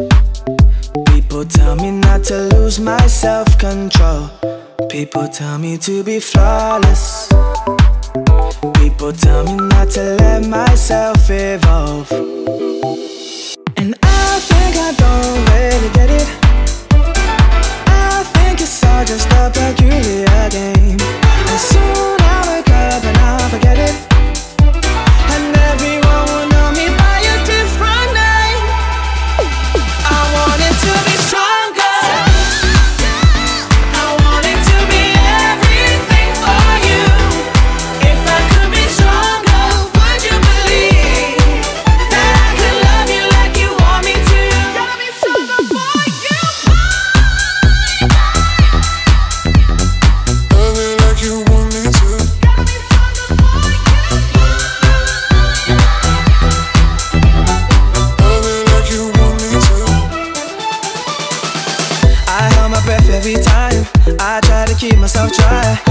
People tell me not to lose my self-control. People tell me to be flawless. People tell me not to let myself evolve. And I think I don't really get it. I think it's all just a peculiar game. And soon I'll wake up and I'll forget it. And everyone will know me by a different name. I want it to be stronger. I want it to be everything for you. If I could be stronger, would you believe that I could love you like you want me to? Gotta be stronger for you. Love me like you want me to. Gotta be stronger for you. Love me like you want me to. I held my breath every time I try to keep myself dry.